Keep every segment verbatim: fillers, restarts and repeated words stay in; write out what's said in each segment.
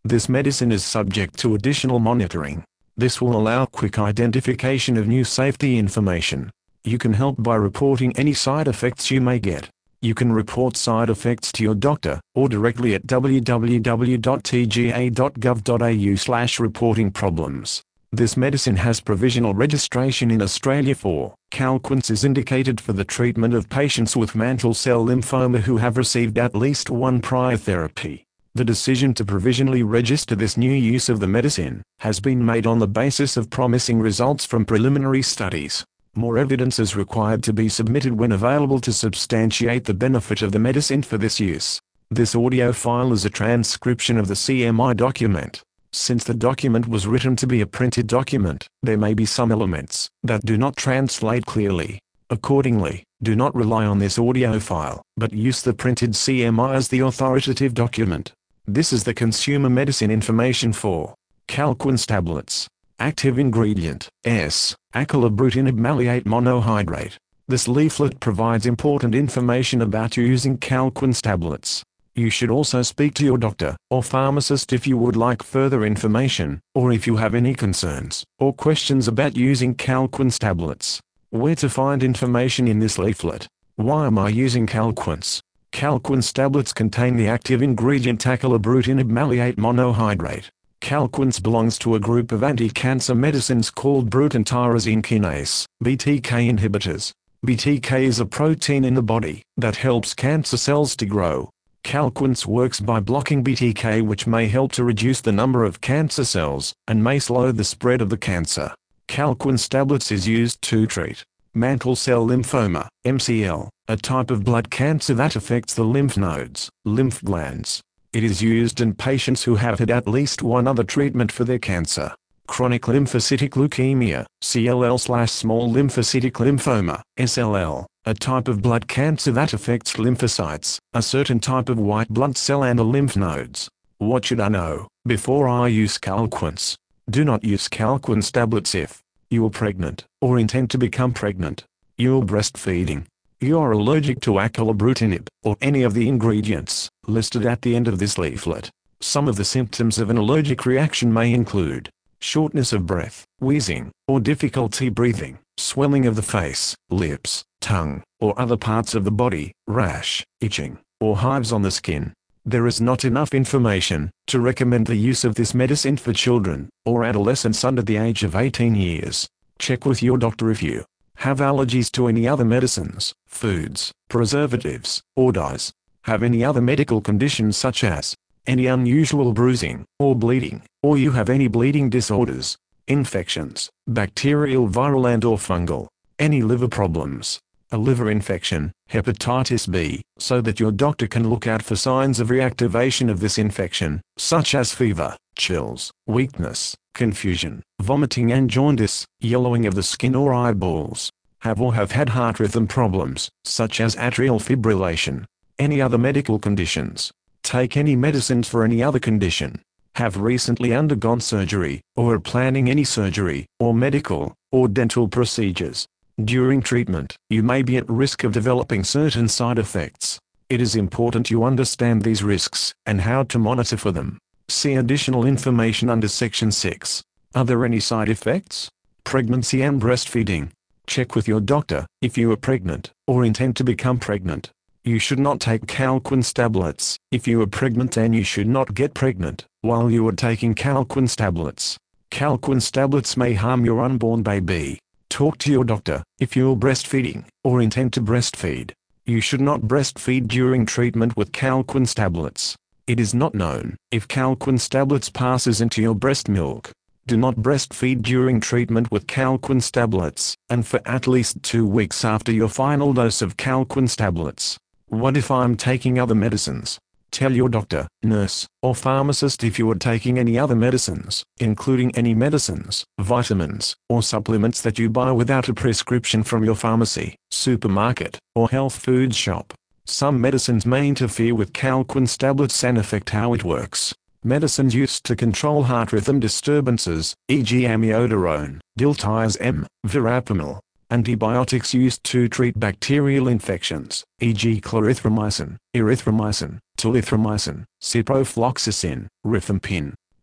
This medicine is subject to additional monitoring. This will allow quick identification of new safety information. You can help by reporting any side effects you may get. You can report side effects to your doctor, or directly at w w w dot t g a dot gov dot a u slash reporting problems. This medicine has provisional registration in Australia for Calquence is indicated for the treatment of patients with mantle cell lymphoma who have received at least one prior therapy. The decision to provisionally register this new use of the medicine has been made on the basis of promising results from preliminary studies. More evidence is required to be submitted when available to substantiate the benefit of the medicine for this use. This audio file is a transcription of the C M I document. Since the document was written to be a printed document, there may be some elements that do not translate clearly. Accordingly, do not rely on this audio file, but use the printed C M I as the authoritative document. This is the consumer medicine information for Calquence tablets. Active ingredient, S. Acalabrutinib maleate monohydrate. This leaflet provides important information about using Calquence tablets. You should also speak to your doctor or pharmacist if you would like further information, or if you have any concerns or questions about using Calquence tablets. Where to find information in this leaflet? Why am I using Calquence? Calquence tablets contain the active ingredient acalabrutinib maleate monohydrate. Calquence belongs to a group of anti-cancer medicines called Bruton tyrosine kinase, B T K inhibitors. B T K is a protein in the body that helps cancer cells to grow. Calquence works by blocking B T K, which may help to reduce the number of cancer cells, and may slow the spread of the cancer. Calquence tablets is used to treat mantle cell lymphoma, M C L, a type of blood cancer that affects the lymph nodes, lymph glands. It is used in patients who have had at least one other treatment for their cancer. Chronic lymphocytic leukemia, C L L slash small lymphocytic lymphoma, S L L, a type of blood cancer that affects lymphocytes, a certain type of white blood cell and the lymph nodes. What should I know before I use Calquence? Do not use Calquence tablets if you are pregnant, or intend to become pregnant. You are breastfeeding. You are allergic to acalabrutinib, or any of the ingredients listed at the end of this leaflet. Some of the symptoms of an allergic reaction may include shortness of breath, wheezing, or difficulty breathing, swelling of the face, lips, tongue, or other parts of the body, rash, itching, or hives on the skin. There is not enough information to recommend the use of this medicine for children or adolescents under the age of eighteen years. Check with your doctor if you have allergies to any other medicines, foods, preservatives, or dyes. Have any other medical conditions such as any unusual bruising or bleeding, or you have any bleeding disorders, infections, bacterial, viral and or fungal, any liver problems, a liver infection, hepatitis B, so that your doctor can look out for signs of reactivation of this infection, such as fever, chills, weakness, confusion, vomiting and jaundice, yellowing of the skin or eyeballs. Have or have had heart rhythm problems, such as atrial fibrillation. Any other medical conditions. Take any medicines for any other condition. Have recently undergone surgery, or are planning any surgery, or medical, or dental procedures. During treatment, you may be at risk of developing certain side effects. It is important you understand these risks, and how to monitor for them. See additional information under Section six. Are there any side effects? Pregnancy and breastfeeding. Check with your doctor if you are pregnant, or intend to become pregnant. You should not take Calquence tablets if you are pregnant, and you should not get pregnant while you are taking Calquence tablets. Calquence tablets may harm your unborn baby. Talk to your doctor if you are breastfeeding or intend to breastfeed. You should not breastfeed during treatment with Calquence tablets. It is not known if Calquence tablets passes into your breast milk. Do not breastfeed during treatment with Calquence tablets, and for at least two weeks after your final dose of Calquence tablets. What if I'm taking other medicines? Tell your doctor, nurse, or pharmacist if you are taking any other medicines, including any medicines, vitamins, or supplements that you buy without a prescription from your pharmacy, supermarket, or health food shop. Some medicines may interfere with Calquence tablets and affect how it works. Medicines used to control heart rhythm disturbances, for example amiodarone, diltiazem, verapamil. Antibiotics used to treat bacterial infections, for example clarithromycin, erythromycin, telithromycin, ciprofloxacin, rifampin.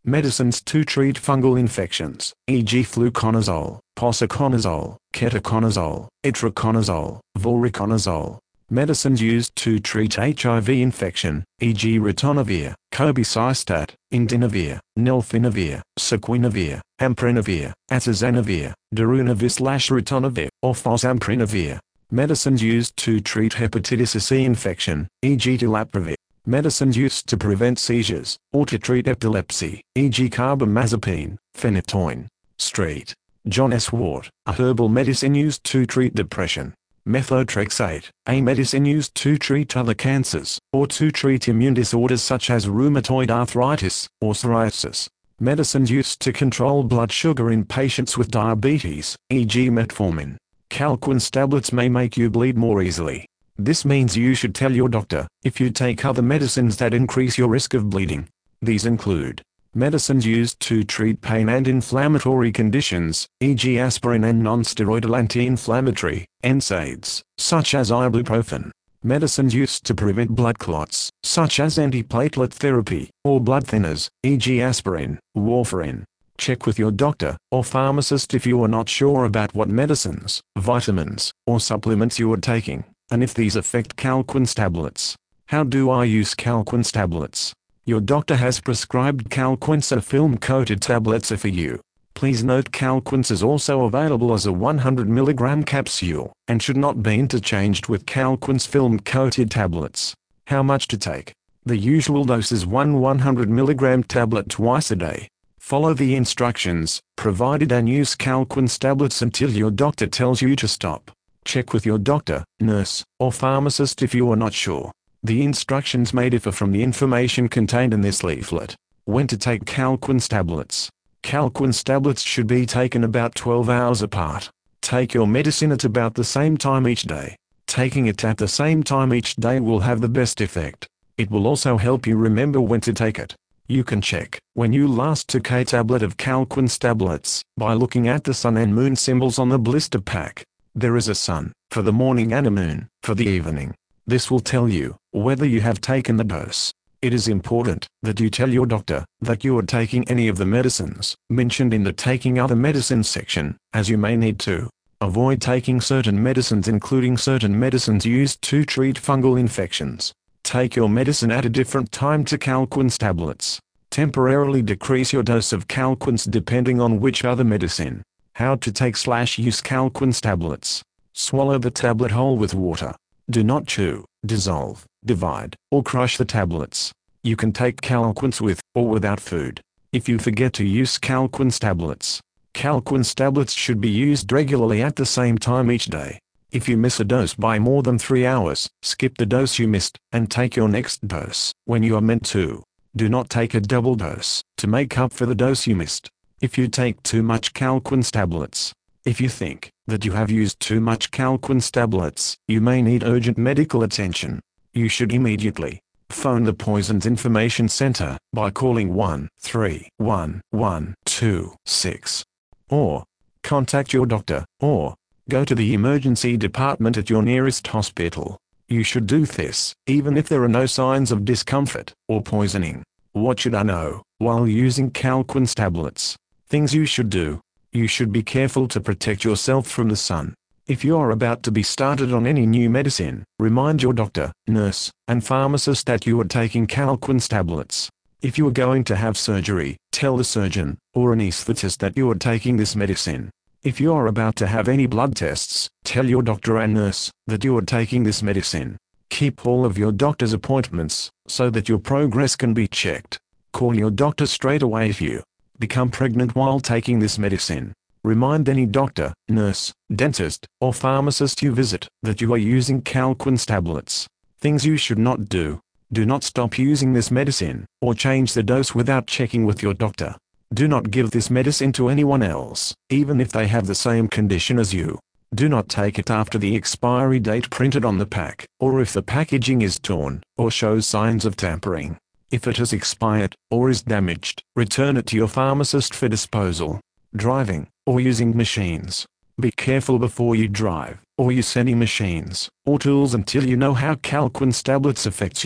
Medicines to treat fungal infections, for example fluconazole, posaconazole, ketoconazole, itraconazole, voriconazole. Medicines used to treat H I V infection, for example ritonavir, cobicistat, indinavir, nelfinavir, saquinavir, amprenavir, atazanavir, darunavir/ritonavir, or fosamprenavir. Medicines used to treat hepatitis C infection, for example telaprevir. Medicines used to prevent seizures, or to treat epilepsy, for example carbamazepine, phenytoin. Street. John S. Ward. A herbal medicine used to treat depression. Methotrexate, a medicine used to treat other cancers, or to treat immune disorders such as rheumatoid arthritis, or psoriasis. Medicines used to control blood sugar in patients with diabetes, for example metformin. Calquence tablets may make you bleed more easily. This means you should tell your doctor if you take other medicines that increase your risk of bleeding. These include medicines used to treat pain and inflammatory conditions, for example aspirin and non-steroidal anti-inflammatory, N SAIDs, such as ibuprofen. Medicines used to prevent blood clots, such as antiplatelet therapy, or blood thinners, for example aspirin, warfarin. Check with your doctor or pharmacist if you are not sure about what medicines, vitamins, or supplements you are taking, and if these affect Calquence tablets. How do I use Calquence tablets? Your doctor has prescribed Calquence film-coated tablets for you. Please note Calquence is also available as a one hundred milligram capsule, and should not be interchanged with Calquence film-coated tablets. How much to take? The usual dose is one one hundred milligram tablet twice a day. Follow the instructions provided and use Calquence tablets until your doctor tells you to stop. Check with your doctor, nurse, or pharmacist if you are not sure. The instructions may differ from the information contained in this leaflet. When to take Calquence tablets. Calquence tablets should be taken about twelve hours apart. Take your medicine at about the same time each day. Taking it at the same time each day will have the best effect. It will also help you remember when to take it. You can check when you last took a tablet of Calquence tablets by looking at the sun and moon symbols on the blister pack. There is a sun for the morning and a moon for the evening. This will tell you whether you have taken the dose. It is important that you tell your doctor that you are taking any of the medicines mentioned in the taking other medicines section, as you may need to. Avoid taking certain medicines including certain medicines used to treat fungal infections. Take your medicine at a different time to Calquence tablets. Temporarily decrease your dose of Calquence depending on which other medicine. How to take slash use Calquence tablets. Swallow the tablet whole with water. Do not chew, dissolve, divide, or crush the tablets. You can take Calquence with or without food. If you forget to use Calquence tablets, Calquence tablets should be used regularly at the same time each day. If you miss a dose by more than three hours, skip the dose you missed, and take your next dose when you are meant to. Do not take a double dose to make up for the dose you missed. If you take too much Calquence tablets. If you think that you have used too much Calquence tablets, you may need urgent medical attention. You should immediately phone the Poisons Information Center by calling one three one one two six, or contact your doctor, or go to the emergency department at your nearest hospital. You should do this even if there are no signs of discomfort or poisoning. What should I know while using Calquence tablets? Things you should do. You should be careful to protect yourself from the sun. If you are about to be started on any new medicine, remind your doctor, nurse, and pharmacist that you are taking Calquence tablets. If you are going to have surgery, tell the surgeon or anesthetist that you are taking this medicine. If you are about to have any blood tests, tell your doctor and nurse that you are taking this medicine. Keep all of your doctor's appointments so that your progress can be checked. Call your doctor straight away if you become pregnant while taking this medicine. Remind any doctor, nurse, dentist, or pharmacist you visit that you are using Calquence tablets. Things you should not do. Do not stop using this medicine or change the dose without checking with your doctor. Do not give this medicine to anyone else, even if they have the same condition as you. Do not take it after the expiry date printed on the pack, or if the packaging is torn or shows signs of tampering. If it has expired or is damaged, return it to your pharmacist for disposal. Driving or using machines. Be careful before you drive or use any machines or tools until you know how Calquence tablets affect you.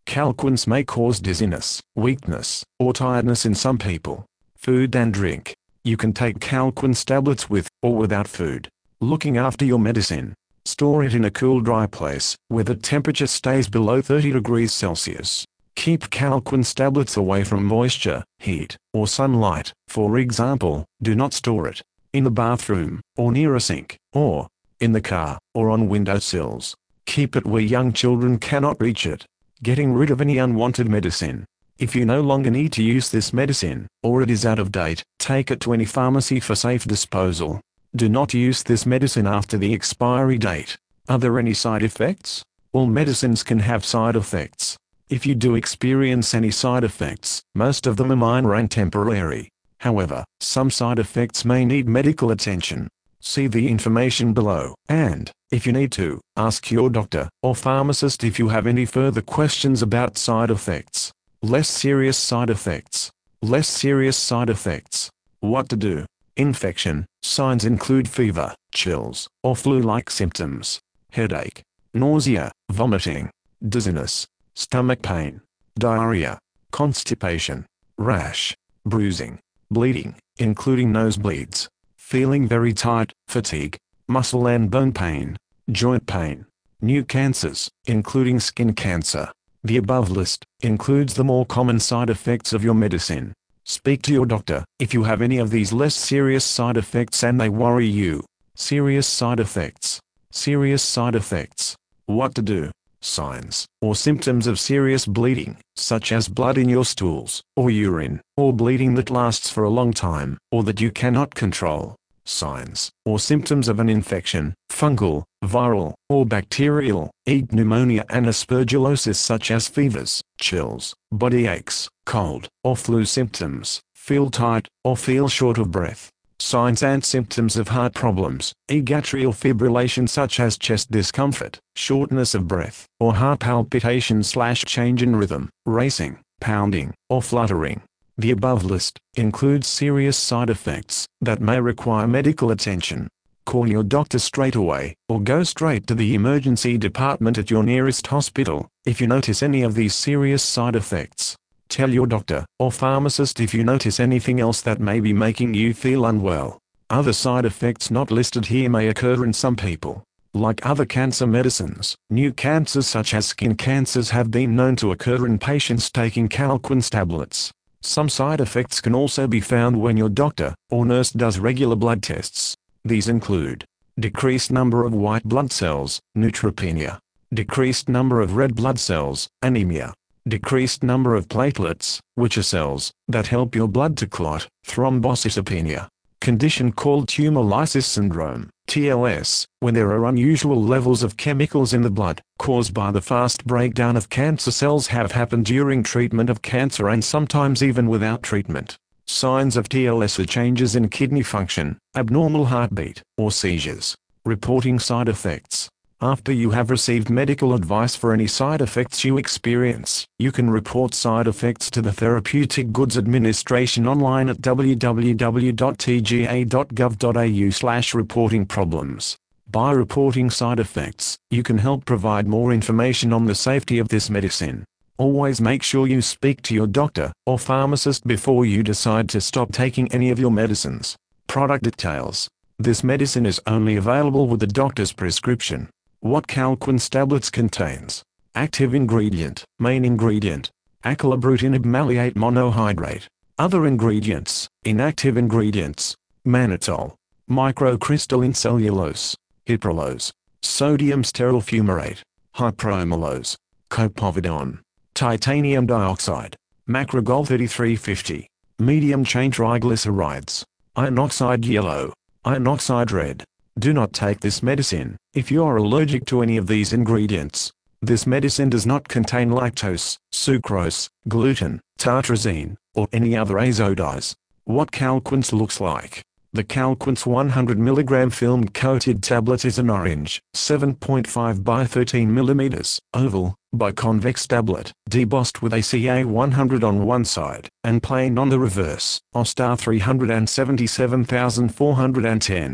Calquence may cause dizziness, weakness, or tiredness in some people. Food and drink. You can take Calquence tablets with or without food. Looking after your medicine. Store it in a cool, dry place where the temperature stays below thirty degrees Celsius. Keep Calquence tablets away from moisture, heat, or sunlight. For example, do not store it in the bathroom, or near a sink, or in the car, or on windowsills. Keep it where young children cannot reach it. Getting rid of any unwanted medicine. If you no longer need to use this medicine, or it is out of date, take it to any pharmacy for safe disposal. Do not use this medicine after the expiry date. Are there any side effects? All medicines can have side effects. If you do experience any side effects, most of them are minor and temporary. However, some side effects may need medical attention. See the information below, and, if you need to, ask your doctor or pharmacist if you have any further questions about side effects. Less serious side effects. Less serious side effects. What to do? Infection. Signs include fever, chills, or flu-like symptoms, headache, nausea, vomiting, dizziness, stomach pain, diarrhea, constipation, rash, bruising, bleeding, including nosebleeds, feeling very tired, fatigue, muscle and bone pain, joint pain, new cancers, including skin cancer. The above list includes the more common side effects of your medicine. Speak to your doctor if you have any of these less serious side effects and they worry you. Serious side effects. Serious side effects. What to do? Signs or symptoms of serious bleeding, such as blood in your stools, or urine, or bleeding that lasts for a long time, or that you cannot control. Signs or symptoms of an infection, fungal, viral, or bacterial, e.g. pneumonia and aspergillosis, such as fevers, chills, body aches, cold, or flu symptoms, feel tired, or feel short of breath. Signs and symptoms of heart problems, e.g. atrial fibrillation, such as chest discomfort, shortness of breath, or heart palpitation slash change in rhythm, racing, pounding, or fluttering. The above list includes serious side effects that may require medical attention. Call your doctor straight away, or go straight to the emergency department at your nearest hospital if you notice any of these serious side effects. Tell your doctor or pharmacist if you notice anything else that may be making you feel unwell. Other side effects not listed here may occur in some people. Like other cancer medicines, new cancers such as skin cancers have been known to occur in patients taking Calquence tablets. Some side effects can also be found when your doctor or nurse does regular blood tests. These include decreased number of white blood cells, neutropenia, decreased number of red blood cells, anemia, decreased number of platelets, which are cells that help your blood to clot, thrombocytopenia, condition called tumor lysis syndrome, T L S, when there are unusual levels of chemicals in the blood, caused by the fast breakdown of cancer cells, have happened during treatment of cancer and sometimes even without treatment. Signs of T L S are changes in kidney function, abnormal heartbeat, or seizures. Reporting side effects. After you have received medical advice for any side effects you experience, you can report side effects to the Therapeutic Goods Administration online at w w w dot t g a dot gov dot a u slash reporting problems. By reporting side effects, you can help provide more information on the safety of this medicine. Always make sure you speak to your doctor or pharmacist before you decide to stop taking any of your medicines. Product details. This medicine is only available with the doctor's prescription. What Calquence tablets contains. Active ingredient. Main ingredient. Acalabrutinib maleate monohydrate. Other ingredients. Inactive ingredients. Mannitol. Microcrystalline cellulose. Hyprolose. Sodium stearyl fumarate. Hypromolose. Copovidone. Titanium dioxide. Macrogol thirty-three fifty. Medium chain triglycerides. Iron oxide yellow. Iron oxide red. Do not take this medicine if you are allergic to any of these ingredients. This medicine does not contain lactose, sucrose, gluten, tartrazine, or any other azo-dyes. What Calquence looks like. The Calquence one hundred milligram film-coated tablet is an orange, seven point five by thirteen millimeters, oval, biconvex tablet, debossed with A C A one hundred on one side, and plain on the reverse, O S T A three hundred seventy-seven thousand four hundred ten.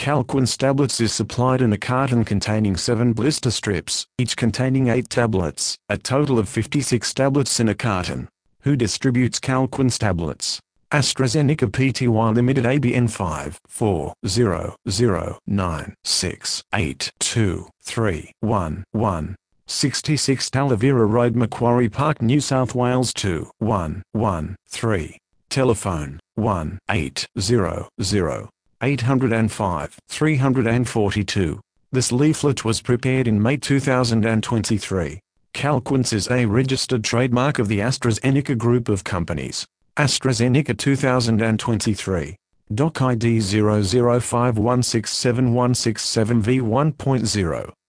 Calquence tablets is supplied in a carton containing seven blister strips, each containing eight tablets, a total of fifty-six tablets in a carton. Who distributes Calquence tablets? AstraZeneca Pty Limited, A B N five four zero zero nine six eight two three one one. sixty-six Talavera Road, Macquarie Park, New South Wales two one one three. Telephone one eight zero zero eight zero five three four two. This leaflet was prepared in May two thousand twenty-three. Calquence is a registered trademark of the AstraZeneca Group of Companies. AstraZeneca two thousand twenty-three. Doc I D zero zero five one six seven one six seven V one point zero.